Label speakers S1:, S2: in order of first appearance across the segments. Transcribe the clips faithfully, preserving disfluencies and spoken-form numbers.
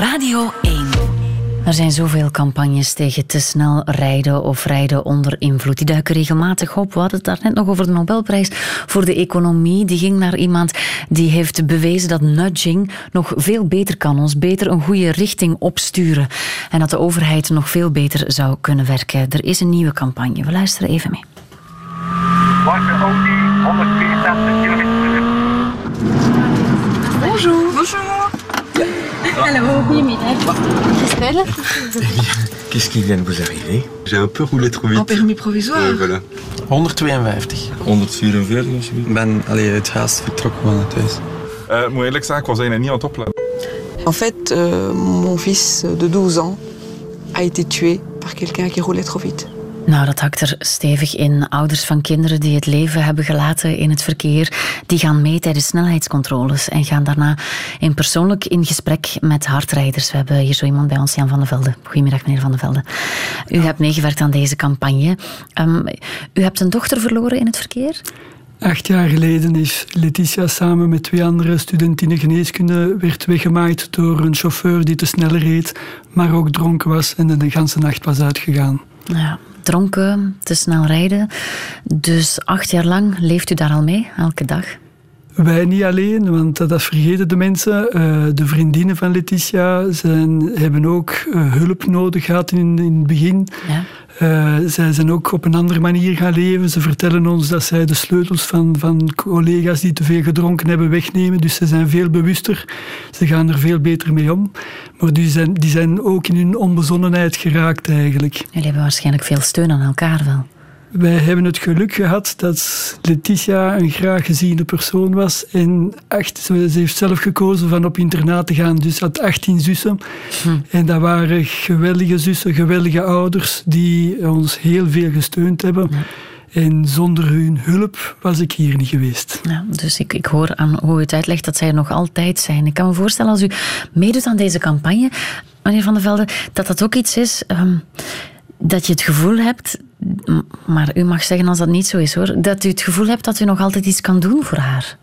S1: Radio één. Er zijn zoveel campagnes tegen te snel rijden of rijden onder invloed. Die duiken regelmatig op. We hadden het daarnet nog over de Nobelprijs voor de economie. Die ging naar iemand die heeft bewezen dat nudging nog veel beter kan. Ons beter een goede richting opsturen. En dat de overheid nog veel beter zou kunnen werken. Er is een nieuwe campagne. We luisteren even mee.
S2: Wachten Audi, honderdvierentachtig kilometer per uur.
S3: Bonjour. Bonjour. Hallo, goedemiddag. Christelle.
S4: Qu'est-ce qui vient de vous arriver? J'ai un peu roulé trop vite.
S3: En permis provisoire.
S4: Uh, voilà.
S5: honderdtweeënvijftig.
S4: honderdvierenveertig alsjeblieft.
S5: Ik ben allee, uit haast vertrokken van het huis.
S6: Uh, moet eerlijk zeggen, ik was eigenlijk niet aan het opletten.
S3: En fait, euh, mon fils de douze ans a été tué par quelqu'un qui roulait trop vite.
S1: Nou, dat hakt er stevig in. Ouders van kinderen die het leven hebben gelaten in het verkeer, die gaan mee tijdens snelheidscontroles en gaan daarna in persoonlijk in gesprek met hardrijders. We hebben hier zo iemand bij ons, Jan van de Velde. Goedemiddag, meneer Van de Velde. U hebt meegewerkt aan deze campagne. Um, u hebt een dochter verloren in het verkeer?
S7: Acht jaar geleden is Letitia samen met twee andere studentinnen geneeskunde werd weggemaaid door een chauffeur die te snel reed, maar ook dronken was en de hele nacht was uitgegaan.
S1: Ja. Dronken, te snel rijden. Dus acht jaar lang leeft u daar al mee, elke dag?
S7: Wij niet alleen, want dat vergeten de mensen. Uh, de vriendinnen van Letitia zijn, hebben ook uh, hulp nodig gehad in, in het begin. Ja. Uh, zij zijn ook op een andere manier gaan leven. Ze vertellen ons dat zij de sleutels van, van collega's die te veel gedronken hebben wegnemen. Dus ze zijn veel bewuster. Ze gaan er veel beter mee om. Maar die zijn, die zijn ook in hun onbezonnenheid geraakt eigenlijk.
S1: Jullie hebben waarschijnlijk veel steun aan elkaar wel.
S7: Wij hebben het geluk gehad dat Letitia een graag geziene persoon was. En acht, ze heeft zelf gekozen van op internaat te gaan. Dus ze had achttien zussen. Hm. En dat waren geweldige zussen, geweldige ouders die ons heel veel gesteund hebben. Hm. En zonder hun hulp was ik hier niet geweest.
S1: Ja, dus ik, ik hoor aan hoe u het uitlegt dat zij er nog altijd zijn. Ik kan me voorstellen als u meedoet aan deze campagne, meneer Van de Velde, dat dat ook iets is um, dat je het gevoel hebt, maar u mag zeggen als dat niet zo is hoor, dat u het gevoel hebt dat u nog altijd iets kan doen voor haar.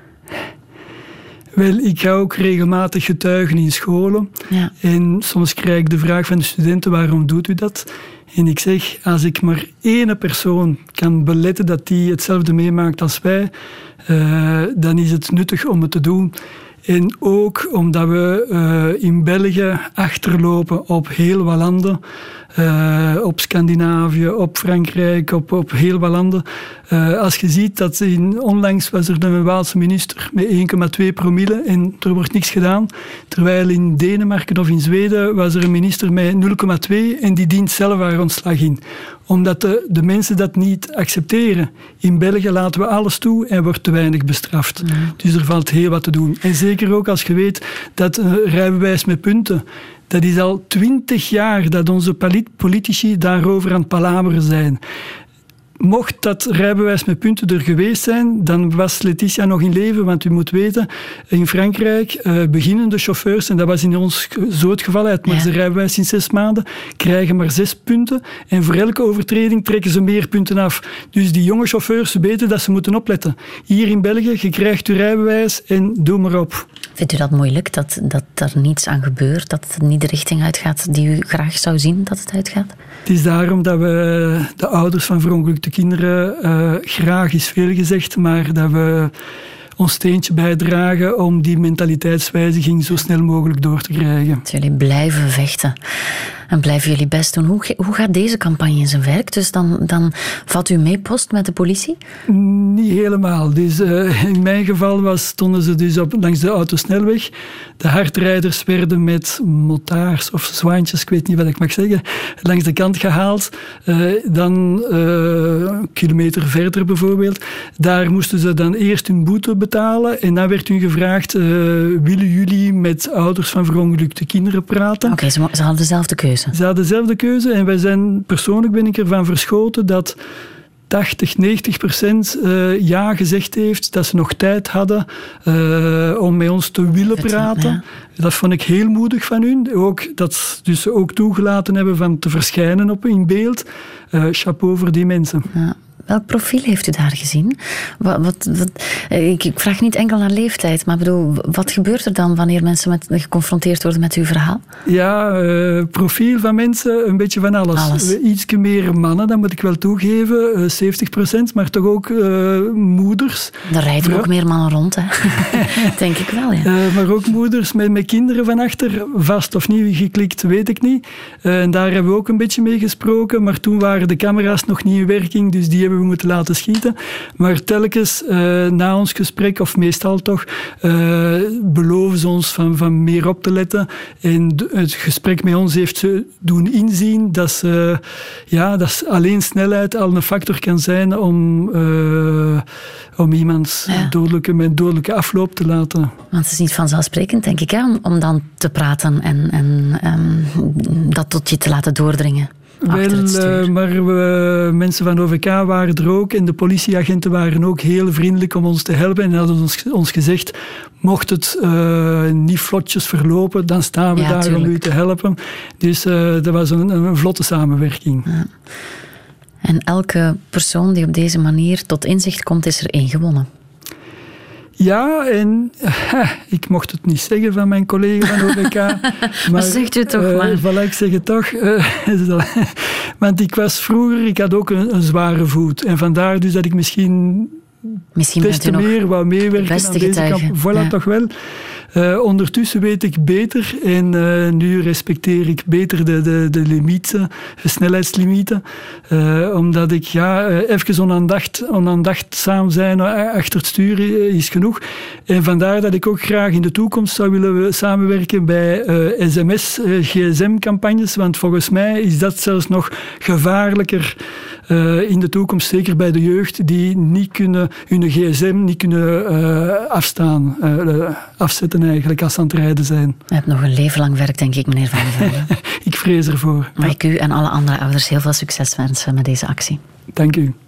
S7: Wel, ik ga ook regelmatig getuigen in scholen. Ja. En soms krijg ik de vraag van de studenten, waarom doet u dat? En ik zeg, als ik maar één persoon kan beletten dat die hetzelfde meemaakt als wij, uh, dan is het nuttig om het te doen. En ook omdat we uh, in België achterlopen op heel wat landen. Uh, op Scandinavië, op Frankrijk, op, op heel wat landen. Uh, als je ziet dat in, onlangs was er een Waalse minister met één komma twee promille en er wordt niks gedaan. Terwijl in Denemarken of in Zweden was er een minister met nul komma twee en die dient zelf haar ontslag in. Omdat de, de mensen dat niet accepteren. In België laten we alles toe en wordt te weinig bestraft. Mm. Dus er valt heel wat te doen. En zeker ook als je weet dat een rijbewijs met punten, dat is al twintig jaar dat onze politici daarover aan het palaveren zijn. Mocht dat rijbewijs met punten er geweest zijn, dan was Letitia nog in leven. Want u moet weten, in Frankrijk uh, beginnen de chauffeurs, en dat was in ons zo het geval, uit maar ja. zijn rijbewijs in zes maanden, krijgen maar zes punten. En voor elke overtreding trekken ze meer punten af. Dus die jonge chauffeurs weten dat ze moeten opletten. Hier in België, je krijgt uw rijbewijs en doe maar op.
S1: Vindt u dat moeilijk, dat, dat er niets aan gebeurt, dat het niet de richting uitgaat die u graag zou zien dat het uitgaat?
S7: Het is daarom dat we de ouders van verongelukte kinderen, uh, graag is veel gezegd, maar dat we ons steentje bijdragen om die mentaliteitswijziging zo snel mogelijk door te krijgen.
S1: Dat jullie blijven vechten en blijven jullie best doen. Hoe, hoe gaat deze campagne in zijn werk? Dus dan, dan vat u mee post met de politie?
S7: Niet helemaal. Dus, uh, in mijn geval was, stonden ze dus op, langs de autosnelweg. De hardrijders werden met motards of zwaantjes, ik weet niet wat ik mag zeggen, langs de kant gehaald. Uh, dan uh, een kilometer verder bijvoorbeeld. Daar moesten ze dan eerst hun boete betalen en dan werd hun gevraagd, uh, willen jullie met ouders van verongelukte kinderen praten?
S1: Oké, okay, ze, ze hadden dezelfde keuze.
S7: Ze hadden dezelfde keuze en wij zijn, persoonlijk ben ik ervan verschoten dat tachtig, negentig procent uh, ja gezegd heeft, dat ze nog tijd hadden uh, om met ons te willen praten. Ja. Dat vond ik heel moedig van hun. Ook, dat dus ze ook toegelaten hebben van te verschijnen op in beeld. Uh, chapeau voor die mensen.
S1: Ja. Welk profiel heeft u daar gezien? Wat, wat, wat, ik, ik vraag niet enkel naar leeftijd, maar bedoel, wat gebeurt er dan wanneer mensen met, geconfronteerd worden met uw verhaal?
S7: Ja, uh, profiel van mensen, een beetje van alles.
S1: alles.
S7: Ietsje meer mannen, dat moet ik wel toegeven, uh, zeventig procent, maar toch ook uh, moeders.
S1: Er rijden Vrouw... ook meer mannen rond, hè? Denk ik wel, ja.
S7: Uh, maar ook moeders met, met kinderen van achter, vast of niet geklikt, weet ik niet. Uh, en daar hebben we ook een beetje mee gesproken, maar toen waren de camera's nog niet in werking, dus die hebben we moeten laten schieten. Maar telkens uh, na ons gesprek, of meestal toch, uh, beloven ze ons van, van meer op te letten. En d- het gesprek met ons heeft ze doen inzien dat, ze, ja, dat alleen snelheid al een factor kan zijn om, uh, om iemands ja. dodelijke, met dodelijke afloop te laten.
S1: Want het is niet vanzelfsprekend, denk ik, hè, om, om dan te praten en, en um, dat tot je te laten doordringen.
S7: Wel, uh, maar we, mensen van O V K waren er ook en de politieagenten waren ook heel vriendelijk om ons te helpen en hadden ons, ons gezegd, mocht het uh, niet vlotjes verlopen, dan staan we ja, daar tuurlijk. om u te helpen. Dus uh, dat was een, een vlotte samenwerking. Ja.
S1: En elke persoon die op deze manier tot inzicht komt, is er één gewonnen.
S7: Ja, en uh, ik mocht het niet zeggen van mijn collega van O V K. Maar,
S1: maar zegt u toch uh, maar.
S7: Voilà, ik zeg het toch. Uh, want ik was vroeger, ik had ook een, een zware voet. En vandaar dus dat ik misschien,
S1: misschien
S7: des te meer wou meewerken aan deze kamp. Voilà, ja. toch wel. Uh, ondertussen weet ik beter en uh, nu respecteer ik beter de, de, de limieten, de snelheidslimieten. Uh, omdat ik, ja, uh, even onaandacht, onaandachtzaam zijn achter het stuur is genoeg. En vandaar dat ik ook graag in de toekomst zou willen samenwerken bij uh, S M S, uh, G S M-campagnes. Want volgens mij is dat zelfs nog gevaarlijker uh, in de toekomst, zeker bij de jeugd, die niet kunnen, hun G S M niet kunnen uh, afstaan, uh, afzetten eigenlijk als ze aan het rijden zijn.
S1: U hebt nog een leven lang werk, denk ik, meneer Van der Velde.
S7: Ik vrees ervoor.
S1: Mag ik u en alle andere ouders heel veel succes wensen met deze actie.
S7: Dank u.